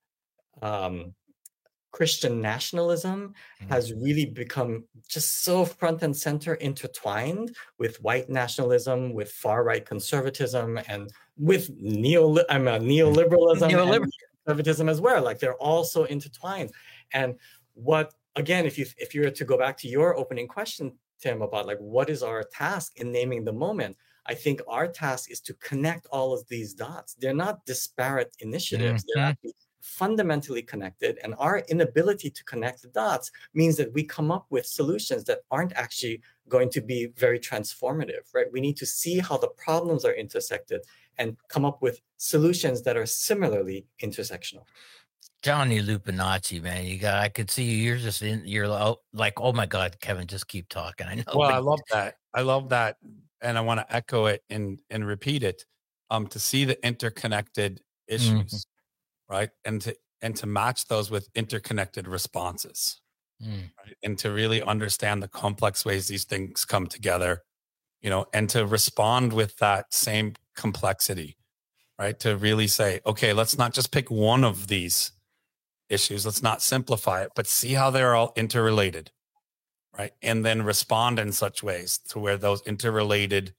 um, Christian nationalism mm-hmm. has really become just so front and center, intertwined with white nationalism, with far-right conservatism, and with neo I'm a neoliberalism Neoliber- and conservatism as well. Like, they're all so intertwined. And what again, if you if you were to go back to your opening question, Tim, about like what is our task in naming the moment, I think our task is to connect all of these dots. They're not disparate initiatives. Mm-hmm. They're actually fundamentally connected, and our inability to connect the dots means that we come up with solutions that aren't actually going to be very transformative, right? We need to see how the problems are intersected and come up with solutions that are similarly intersectional. Johnny Lupinacci, man, you got, I could see you. You're just in, you're like, oh my God, Kevin, just keep talking. I know. Well, I love that. I love that. And I want to echo it and, and repeat it, um, to see the interconnected issues, mm-hmm. right? And to, and to match those with interconnected responses, mm. right? And to really understand the complex ways these things come together, you know, and to respond with that same complexity, right? To really say, okay, let's not just pick one of these issues. Let's not simplify it, but see how they're all interrelated, right? And then respond in such ways to where those interrelated,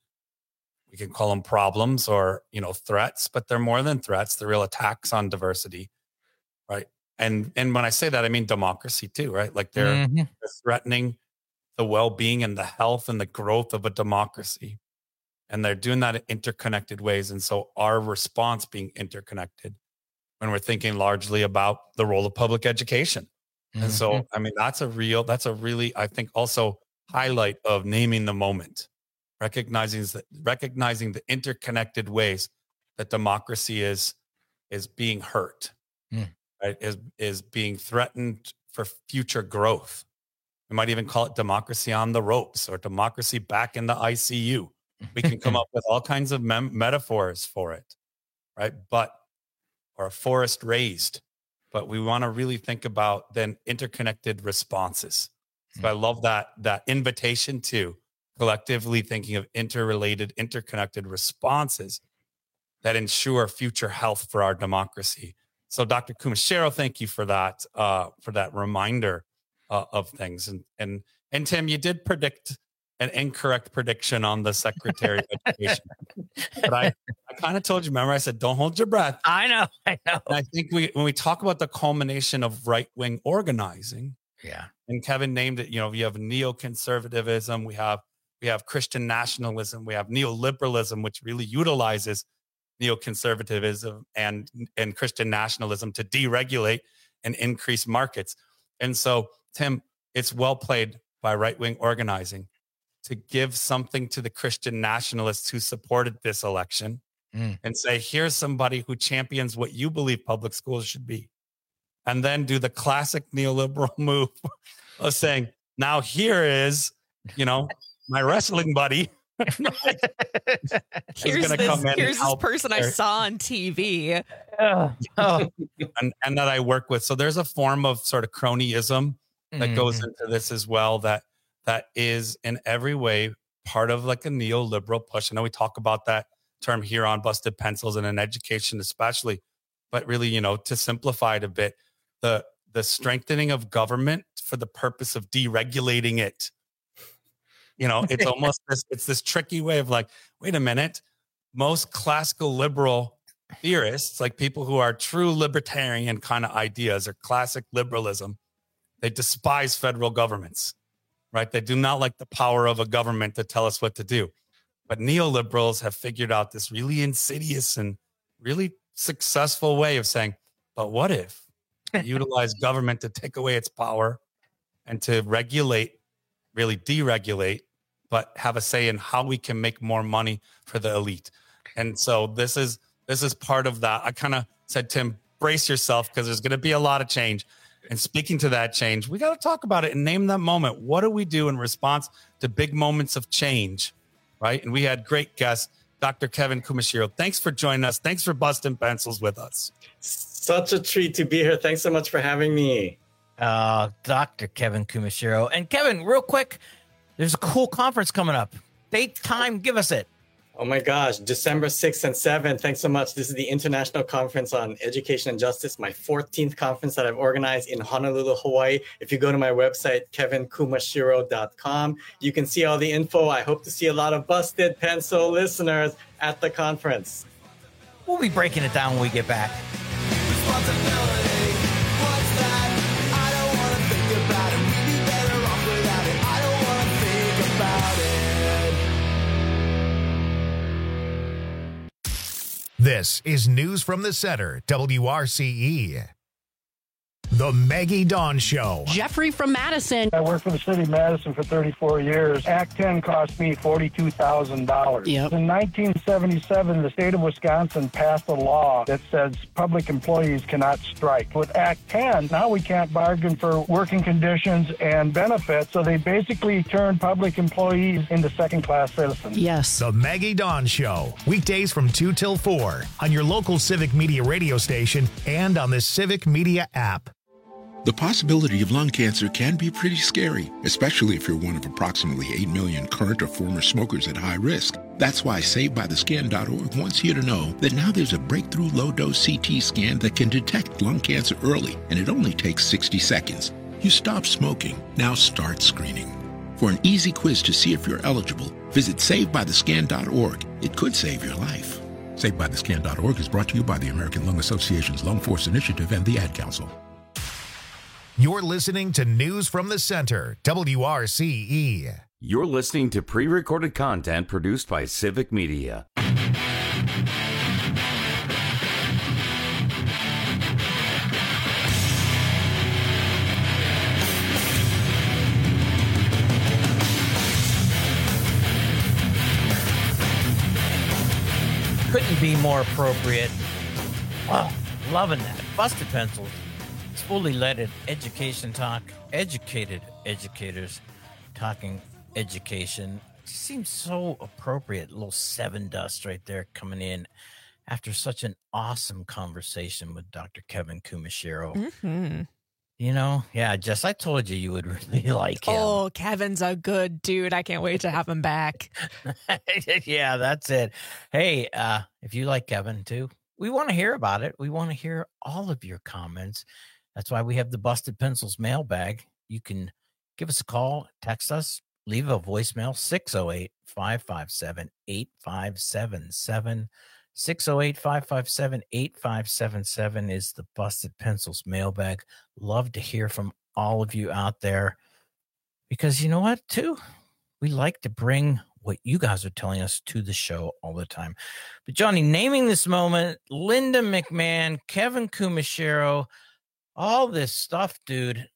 we can call them problems or, you know, threats, but they're more than threats. They're real attacks on diversity, right? And and when I say that, I mean democracy too, right? Like they're, mm-hmm. they're threatening the well-being and the health and the growth of a democracy. And they're doing that in interconnected ways. And so our response being interconnected when we're thinking largely about the role of public education. Mm-hmm. And so, I mean, that's a real, that's a really, I think also highlight of naming the moment, recognizing that, recognizing the interconnected ways that democracy is, is being hurt, mm. right? Is, is being threatened for future growth. We might even call it democracy on the ropes or democracy back in the I C U. We can come up with all kinds of mem- metaphors for it, right? But, or a forest raised, but we want to really think about then interconnected responses. So I love that, that invitation to collectively thinking of interrelated, interconnected responses that ensure future health for our democracy. So Doctor Kumashiro, thank you for that, uh, for that reminder uh, of things. And, and, and Tim, you did predict an incorrect prediction on the Secretary of Education. But I, I kind of told you, remember I said, don't hold your breath. I know, I know. And I think we, when we talk about the culmination of right-wing organizing, yeah. and Kevin named it, you know, you have neoconservatism, we have, we have Christian nationalism, we have neoliberalism, which really utilizes neoconservatism and, and Christian nationalism to deregulate and increase markets. And so, Tim, it's well played by right-wing organizing to give something to the Christian nationalists who supported this election mm. and say, here's somebody who champions what you believe public schools should be. And then do the classic neoliberal move of saying, now here is, you know, my wrestling buddy. here's this, come in here's this person there. I saw on T V. Oh, oh. and, and that I work with. So there's a form of sort of cronyism that mm. goes into this as well, that that is in every way part of like a neoliberal push. I know we talk about that term here on Busted Pencils and in education especially, but really, you know, to simplify it a bit, the the strengthening of government for the purpose of deregulating it. You know, it's almost this, it's this tricky way of like, wait a minute, most classical liberal theorists, like people who are true libertarian kind of ideas or classic liberalism, they despise federal governments. Right? They do not like the power of a government to tell us what to do. But neoliberals have figured out this really insidious and really successful way of saying, but what if we utilize government to take away its power and to regulate, really deregulate, but have a say in how we can make more money for the elite. And so this is this is part of that. I kind of said, Tim, brace yourself because there's going to be a lot of change. And speaking to that change, we got to talk about it and name that moment. What do we do in response to big moments of change, right? And we had great guests, Doctor Kevin Kumashiro. Thanks for joining us. Thanks for busting pencils with us. Such a treat to be here. Thanks so much for having me. Uh, Doctor Kevin Kumashiro. And Kevin, real quick, there's a cool conference coming up. Date, time, give us it. Oh my gosh, December sixth and seventh. Thanks so much. This is the International Conference on Education and Justice, my fourteenth conference that I've organized in Honolulu, Hawaii. If you go to my website, kevin kumashiro dot com, you can see all the info. I hope to see a lot of Busted Pencil listeners at the conference. We'll be breaking it down when we get back. Responsibility, what's that? I don't want to think about it. This is News from the Center, W R C E. The Maggie Dawn Show. Jeffrey from Madison. I worked for the city of Madison for thirty-four years. Act ten cost me forty-two thousand dollars. Yep. In nineteen seventy-seven, the state of Wisconsin passed a law that says public employees cannot strike. With Act ten, now we can't bargain for working conditions and benefits, so they basically turned public employees into second-class citizens. Yes. The Maggie Dawn Show. Weekdays from two till four on your local Civic Media radio station and on the Civic Media app. The possibility of lung cancer can be pretty scary, especially if you're one of approximately eight million current or former smokers at high risk. That's why Saved By The Scan dot org wants you to know that now there's a breakthrough low-dose C T scan that can detect lung cancer early, and it only takes sixty seconds. You stop smoking, now start screening. For an easy quiz to see if you're eligible, visit Saved By The Scan dot org. It could save your life. Saved By The Scan dot org is brought to you by the American Lung Association's Lung Force Initiative and the Ad Council. You're listening to News from the Center, W R C E. You're listening to pre-recorded content produced by Civic Media. Couldn't be more appropriate. Wow, loving that. Busted Pencils. Fully leaded education talk, educated educators talking education. Seems so appropriate. A little seven dust right there coming in after such an awesome conversation with Doctor Kevin Kumashiro. Mm-hmm. You know, yeah, Jess, I told you you would really like him. Oh, Kevin's a good dude. I can't wait to have him back. Yeah, that's it. Hey, uh, if you like Kevin too, we want to hear about it. We want to hear all of your comments. That's why we have the Busted Pencils mailbag. You can give us a call, text us, leave a voicemail, six oh eight, five five seven, eight five seven seven. six oh eight, five five seven, eight five seven seven is the Busted Pencils mailbag. Love to hear from all of you out there because you know what, too? We like to bring what you guys are telling us to the show all the time. But, Johnny, naming this moment, Linda McMahon, Kevin Kumashiro, all this stuff, dude.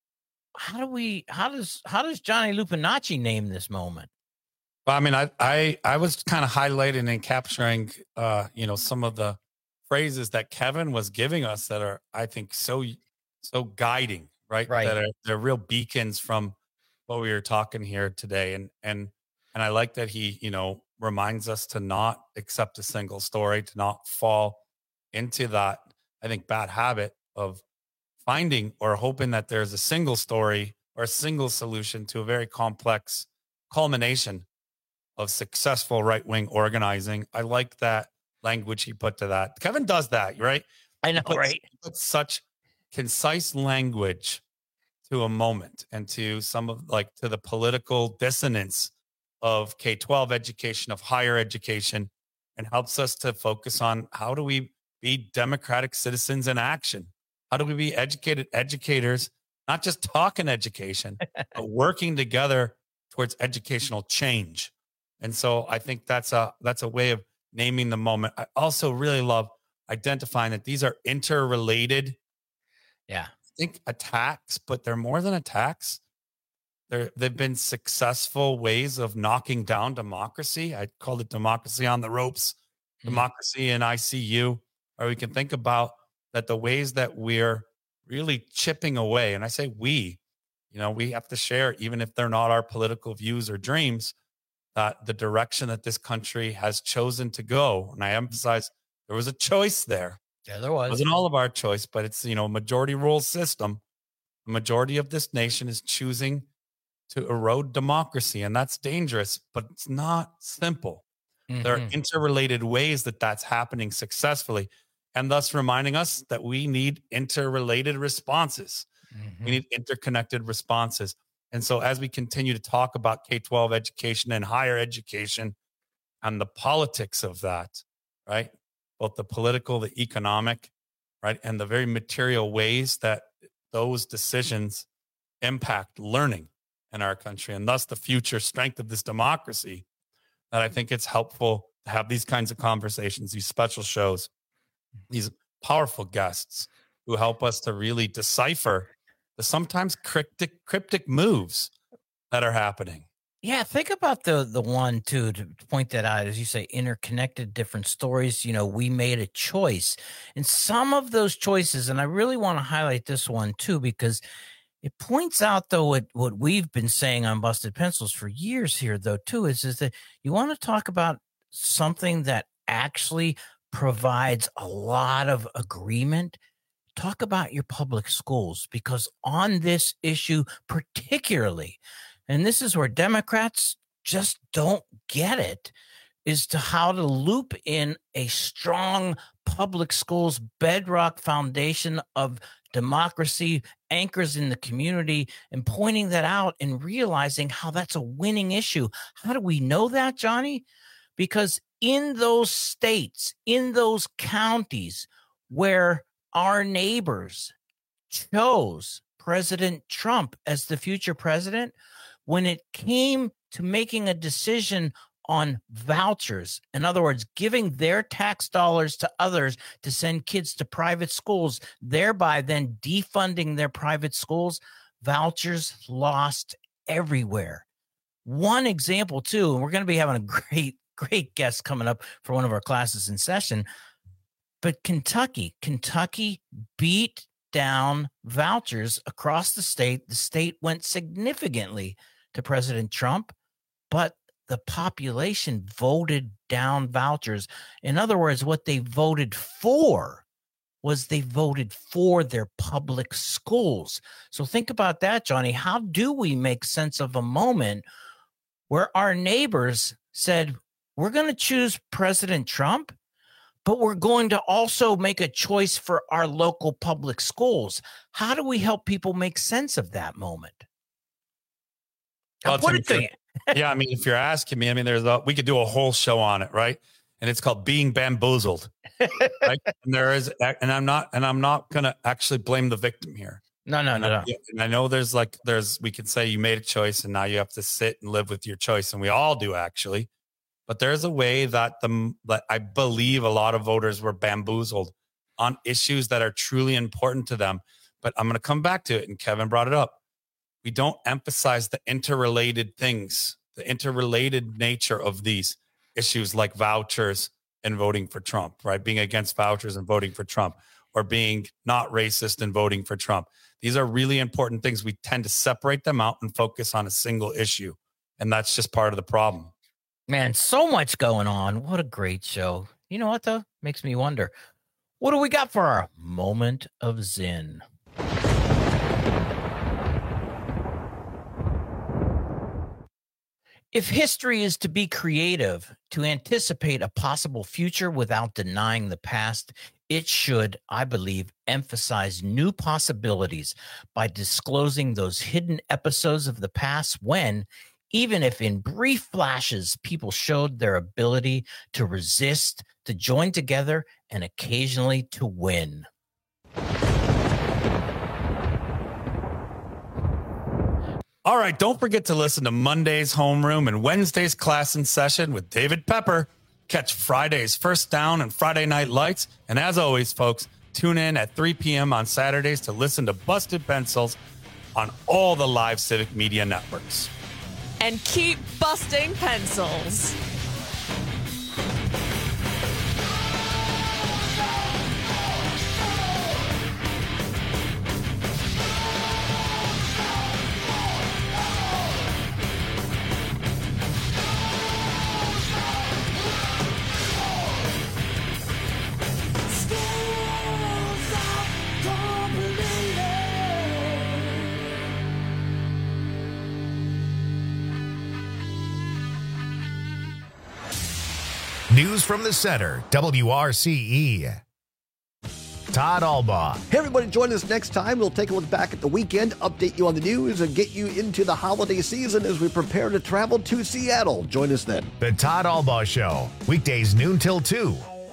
How do we, how does, how does Johnny Lupinacci name this moment? Well, I mean, I, I, I was kind of highlighting and capturing, uh, you know, some of the phrases that Kevin was giving us that are, I think, so, so guiding, right? Right. That are, they're real beacons from what we were talking here today. And, and, and I like that he, you know, reminds us to not accept a single story, to not fall into that, I think, bad habit of finding or hoping that there's a single story or a single solution to a very complex culmination of successful right-wing organizing. I like that language he put to that. Kevin does that, right? I know, he puts, right? He puts such concise language to a moment and to some of like to the political dissonance of K twelve education, of higher education, and helps us to focus on how do we be democratic citizens in action? How do we be educated educators, not just talking education, but working together towards educational change? And so I think that's a that's a way of naming the moment. I also really love identifying that these are interrelated. Yeah. I think attacks, but they're more than attacks. They're, they've been successful ways of knocking down democracy. I called it democracy on the ropes, mm-hmm. democracy in I C U, or we can think about that the ways that we're really chipping away. And I say we, you know, we have to share, even if they're not our political views or dreams, that the direction that this country has chosen to go. And I emphasize there was a choice there. Yeah, there was. It wasn't all of our choice, but it's, you know, a majority rule system. The majority of this nation is choosing to erode democracy. And that's dangerous, but it's not simple. Mm-hmm. There are interrelated ways that that's happening successfully, and thus reminding us that we need interrelated responses. Mm-hmm. We need interconnected responses. And so as we continue to talk about K twelve education and higher education and the politics of that, right? Both the political, the economic, right? And the very material ways that those decisions impact learning in our country, and thus the future strength of this democracy, that I think it's helpful have these kinds of conversations, these special shows, these powerful guests who help us to really decipher the sometimes cryptic cryptic moves that are happening. Yeah, think about the the one too, to point that out, as you say, interconnected different stories. You know, we made a choice, and some of those choices, and I really want to highlight this one too, because it points out though what what we've been saying on Busted Pencils for years here though too is is that you want to talk about something that actually provides a lot of agreement. Talk about your public schools, because on this issue particularly, and this is where Democrats just don't get it, is to how to loop in a strong public schools bedrock foundation of democracy, anchors in the community, and pointing that out and realizing how that's a winning issue. How do we know that, Johnny? Because in those states, in those counties where our neighbors chose President Trump as the future president, when it came to making a decision on vouchers, in other words, giving their tax dollars to others to send kids to private schools, thereby then defunding their private schools, vouchers lost everywhere. One example, too, and we're going to be having a great, great guest coming up for one of our classes in session, but Kentucky, Kentucky beat down vouchers across the state. The state went significantly to President Trump, but the population voted down vouchers. In other words, what they voted for was they voted for their public schools. So think about that, Johnny. How do we make sense of a moment where our neighbors said, we're going to choose President Trump, but we're going to also make a choice for our local public schools? How do we help people make sense of that moment? Well, I'll put it to you. Yeah, I mean, if you're asking me, I mean, there's a, we could do a whole show on it, right? And it's called Being Bamboozled, right? And there is, and I'm not, and I'm not gonna actually blame the victim here. No, no, and no, I, no. And I know there's like, there's, we could say you made a choice and now you have to sit and live with your choice, and we all do actually. But there's a way that the, that I believe a lot of voters were bamboozled on issues that are truly important to them. But I'm going to come back to it, and Kevin brought it up. We don't emphasize the interrelated things, the interrelated nature of these issues like vouchers and voting for Trump, right? Being against vouchers and voting for Trump, or being not racist and voting for Trump. These are really important things. We tend to separate them out and focus on a single issue. And that's just part of the problem. Man, so much going on. What a great show. You know what, though? Makes me wonder, what do we got for our moment of Zen? If history is to be creative, to anticipate a possible future without denying the past, it should, I believe, emphasize new possibilities by disclosing those hidden episodes of the past when, even if in brief flashes, people showed their ability to resist, to join together, and occasionally to win. All right, don't forget to listen to Monday's Homeroom and Wednesday's Class in Session with David Pepper. Catch Friday's First Down and Friday Night Lights. And as always, folks, tune in at three p.m. on Saturdays to listen to Busted Pencils on all the live Civic Media networks. And keep busting pencils. News from the Center, W R C E. Todd Albaugh. Hey, everybody, join us next time. We'll take a look back at the weekend, update you on the news, and get you into the holiday season as we prepare to travel to Seattle. Join us then. The Todd Albaugh Show, weekdays noon till two.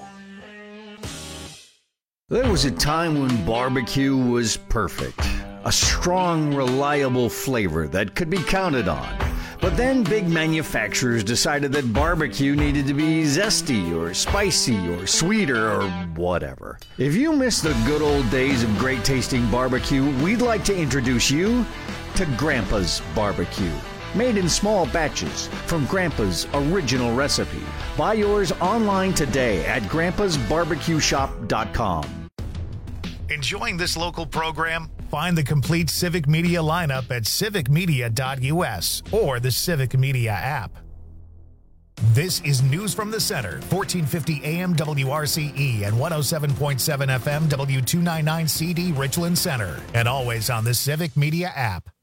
There was a time when barbecue was perfect. A strong, reliable flavor that could be counted on. But then big manufacturers decided that barbecue needed to be zesty or spicy or sweeter or whatever. If you miss the good old days of great tasting barbecue, we'd like to introduce you to Grandpa's Barbecue. Made in small batches from Grandpa's original recipe. Buy yours online today at grandpas barbecue shop dot com. Enjoying this local program? Find the complete Civic Media lineup at civic media dot u s or the Civic Media app. This is News from the Center, fourteen fifty A M W R C E and one oh seven point seven F M W two ninety-nine C D Richland Center, and always on the Civic Media app.